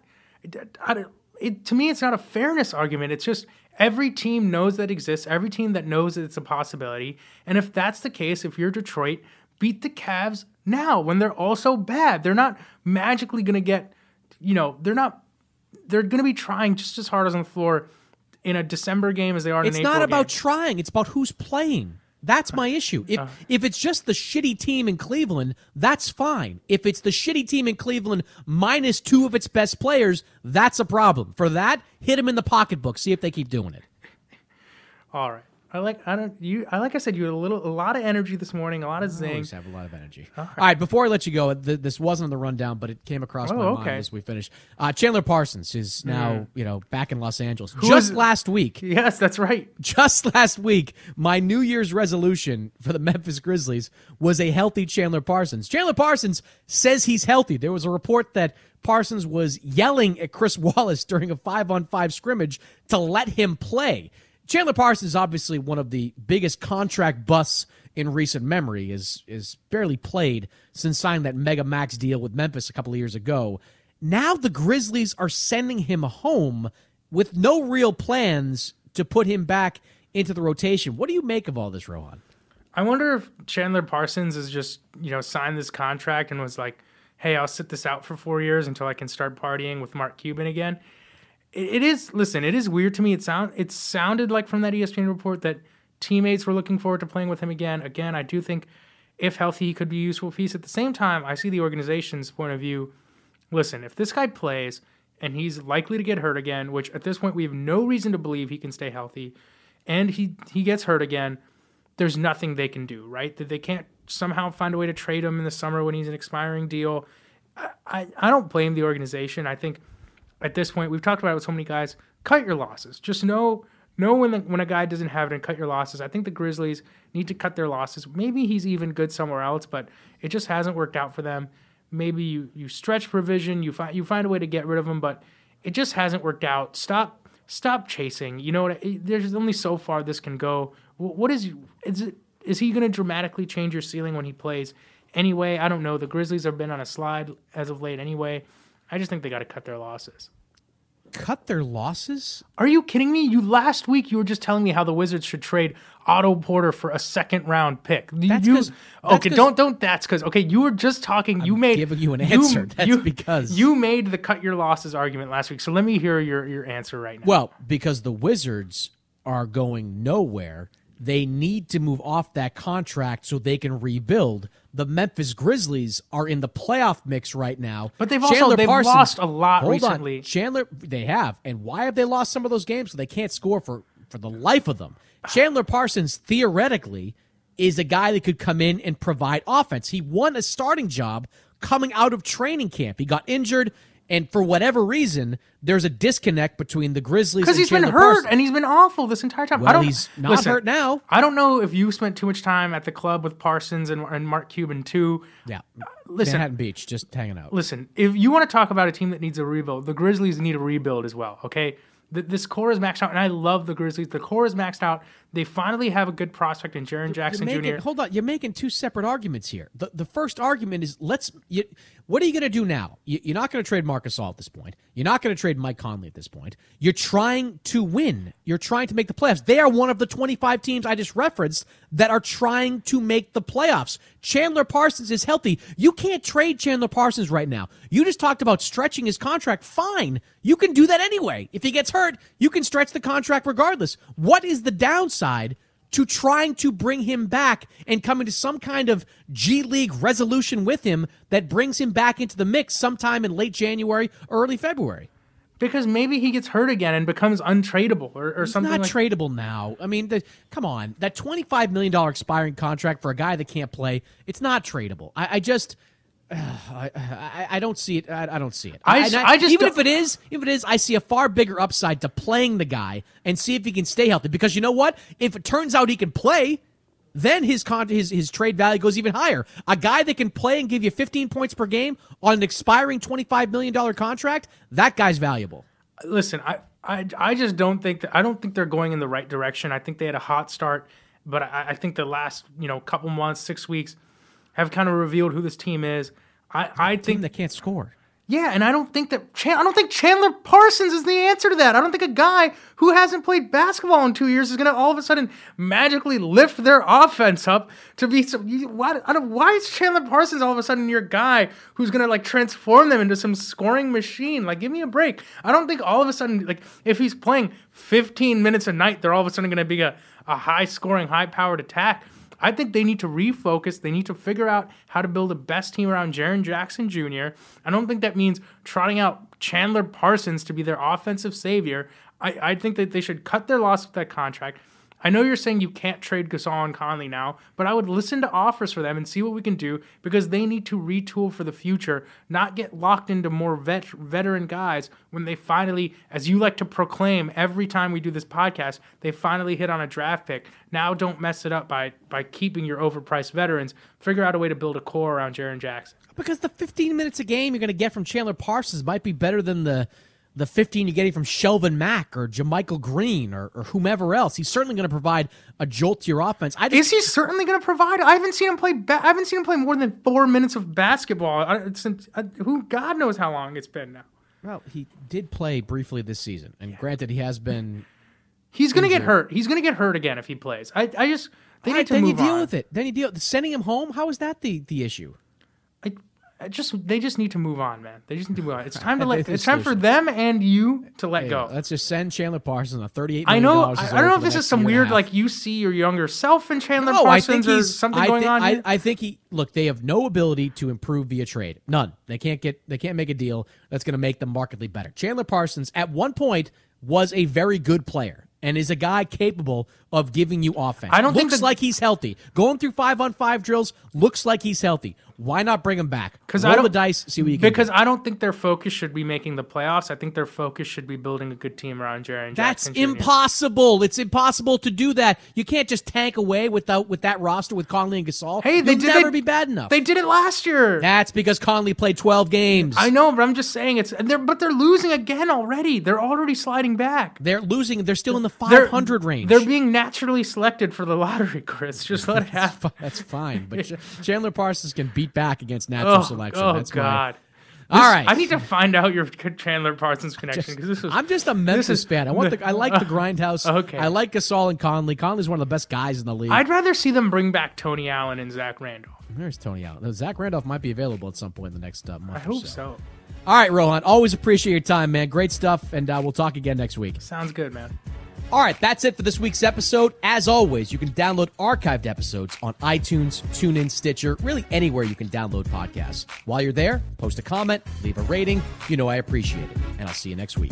To me, it's not a fairness argument. It's just every team knows that exists. Every team that knows that it's a possibility. And if that's the case, if you're Detroit, beat the Cavs now when they're also bad. They're not magically going to get. They're going to be trying just as hard as on the floor in a December game as they are in an April game. It's not about trying. It's about who's playing. That's my issue. If it's just the shitty team in Cleveland, that's fine. If it's the shitty team in Cleveland minus 2 of its best players, that's a problem. For that, hit them in the pocketbook. See if they keep doing it. All right. Like I said, you had a lot of energy this morning, a lot of zing. I always have a lot of energy. All right, before I let you go, this wasn't on the rundown, but it came across my mind as we finished. Chandler Parsons is now back in Los Angeles. Last week. Yes, that's right. Just last week, my New Year's resolution for the Memphis Grizzlies was a healthy Chandler Parsons. Chandler Parsons says he's healthy. There was a report that Parsons was yelling at Chris Wallace during a 5-on-5 scrimmage to let him play. Chandler Parsons is obviously one of the biggest contract busts in recent memory, is barely played since signing that mega max deal with Memphis a couple of years ago. Now the Grizzlies are sending him home with no real plans to put him back into the rotation. What do you make of all this, Rohan? I wonder if Chandler Parsons has just, signed this contract and was like, hey, I'll sit this out for 4 years until I can start partying with Mark Cuban again. It is weird to me. It sounded like from that ESPN report that teammates were looking forward to playing with him again. Again, I do think if healthy, he could be a useful piece. At the same time, I see the organization's point of view listen, if this guy plays and he's likely to get hurt again, which at this point we have no reason to believe he can stay healthy, and he gets hurt again, there's nothing they can do, right? That they can't somehow find a way to trade him in the summer when he's an expiring deal. I don't blame the organization. I think at this point, we've talked about it with so many guys, cut your losses. Just know when a guy doesn't have it and cut your losses. I think the Grizzlies need to cut their losses. Maybe he's even good somewhere else, but it just hasn't worked out for them. Maybe you stretch provision, you find a way to get rid of him, but it just hasn't worked out. Stop chasing. You know what? There's only so far this can go. What is he going to dramatically change your ceiling when he plays? Anyway, I don't know. The Grizzlies have been on a slide as of late anyway. I just think they got to cut their losses. Cut their losses? Are you kidding me? Last week you were just telling me how the Wizards should trade Otto Porter for a second-round pick. That's because you were just talking. I'm giving you an answer. That's because you made the cut your losses argument last week. So let me hear your answer right now. Well, because the Wizards are going nowhere. They need to move off that contract so they can rebuild. The Memphis Grizzlies are in the playoff mix right now. But they've lost a lot recently. They have. And why have they lost some of those games? So they can't score for the life of them. Chandler Parsons, theoretically, is a guy that could come in and provide offense. He won a starting job coming out of training camp. He got injured. And for whatever reason, there's a disconnect between the Grizzlies and Chandler Parsons. Because he's been hurt and he's been awful this entire time. Well, he's not hurt now. I don't know if you spent too much time at the club with Parsons and Mark Cuban too. Yeah. Listen, Manhattan Beach, just hanging out. Listen, if you want to talk about a team that needs a rebuild, the Grizzlies need a rebuild as well, okay? This core is maxed out, and I love the Grizzlies. The core is maxed out. They finally have a good prospect in Jaren Jackson Jr. Hold on. You're making two separate arguments here. The first argument is, what are you going to do now? You're not going to trade Marc Gasol at this point. You're not going to trade Mike Conley at this point. You're trying to win. You're trying to make the playoffs. They are one of the 25 teams I just referenced that are trying to make the playoffs. Chandler Parsons is healthy. You can't trade Chandler Parsons right now. You just talked about stretching his contract. Fine. You can do that anyway. If he gets hurt, you can stretch the contract regardless. What is the downside to trying to bring him back and coming to some kind of G League resolution with him that brings him back into the mix sometime in late January, early February? Because maybe he gets hurt again and becomes untradeable or something. He's not tradable now. I mean, come on. That $25 million expiring contract for a guy that can't play, it's not tradable. I don't see it. I don't see it. Even if it is, I see a far bigger upside to playing the guy and see if he can stay healthy. Because you know what? If it turns out he can play, then his trade value goes even higher. A guy that can play and give you 15 points per game on an expiring $25 million contract, that guy's valuable. Listen, I just don't think I don't think they're going in the right direction. I think they had a hot start, but I think the last couple months, 6 weeks, have kind of revealed who this team is. I think that can't score. Yeah, and I don't think Chandler Parsons is the answer to that. I don't think a guy who hasn't played basketball in 2 years is going to all of a sudden magically lift their offense up to be why is Chandler Parsons all of a sudden your guy who's going to transform them into some scoring machine? Give me a break. I don't think all of a sudden if he's playing 15 minutes a night, they're all of a sudden going to be a high-scoring, high-powered attack. I think they need to refocus. They need to figure out how to build the best team around Jaren Jackson Jr. I don't think that means trotting out Chandler Parsons to be their offensive savior. I think that they should cut their loss with that contract. I know you're saying you can't trade Gasol and Conley now, but I would listen to offers for them and see what we can do because they need to retool for the future, not get locked into more veteran guys when they finally, as you like to proclaim every time we do this podcast, they finally hit on a draft pick. Now don't mess it up by keeping your overpriced veterans. Figure out a way to build a core around Jaren Jackson. Because the 15 minutes a game you're going to get from Chandler Parsons might be better than the 15 you're getting from Shelvin Mack or JaMychal Green or whomever else. He's certainly going to provide a jolt to your offense. Is he certainly going to provide? I haven't seen him play. I haven't seen him play more than 4 minutes of basketball since God knows how long it's been now. Well, he did play briefly this season, and granted, he has been. He's going to get hurt. He's going to get hurt again if he plays. They need to move on. Then you deal with it. Then you deal. Sending him home. How is that the issue? they just need to move on, man. They just need to move on. It's time to it's time for them and you to let go. Let's just send Chandler Parsons a $38 million. I know. I don't know if this is some weird, like, you see your younger self in Chandler Parsons or something going on here. I think they have no ability to improve via trade. None. They can't make a deal that's going to make them markedly better. Chandler Parsons at one point was a very good player and is a guy capable of giving you offense. I don't think looks like he's healthy. Going through 5-on-5 drills, looks like he's healthy. Why not bring him back? Roll the dice, see what you can do. Because I don't think their focus should be making the playoffs. I think their focus should be building a good team around Jaren Jackson Jr. That's impossible. It's impossible to do that. You can't just tank away with that roster with Conley and Gasol. Hey, You'll never be bad enough. They did it last year. That's because Conley played 12 games. I know, but I'm just saying but they're losing again already. They're already sliding back. They're losing. They're still in the 500 range. They're being naturally selected for the lottery, Chris. Just let it happen. That's fine. But Chandler Parsons can beat back against natural selection. That's God. All right. I need to find out your Chandler Parsons connection because I'm just a Memphis fan. I like the grindhouse. Okay. I like Gasol and Conley. Conley's one of the best guys in the league. I'd rather see them bring back Tony Allen and Zach Randolph. There's Tony Allen. Zach Randolph might be available at some point in the next month. I hope so. All right, Rohan. Always appreciate your time, man. Great stuff, and we'll talk again next week. Sounds good, man. All right, that's it for this week's episode. As always, you can download archived episodes on iTunes, TuneIn, Stitcher, really anywhere you can download podcasts. While you're there, post a comment, leave a rating. You know I appreciate it. And I'll see you next week.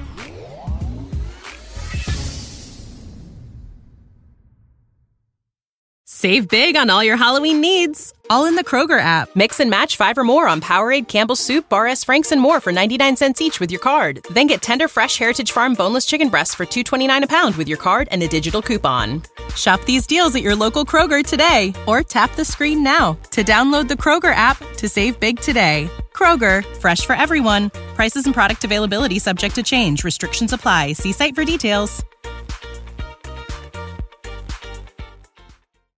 Save big on all your Halloween needs, all in the Kroger app. Mix and match 5 or more on Powerade, Campbell's Soup, Bar S, Frank's, and more for 99 cents each with your card. Then get tender, fresh Heritage Farm boneless chicken breasts for $2.29 a pound with your card and a digital coupon. Shop these deals at your local Kroger today, or tap the screen now to download the Kroger app to save big today. Kroger, fresh for everyone. Prices and product availability subject to change. Restrictions apply. See site for details.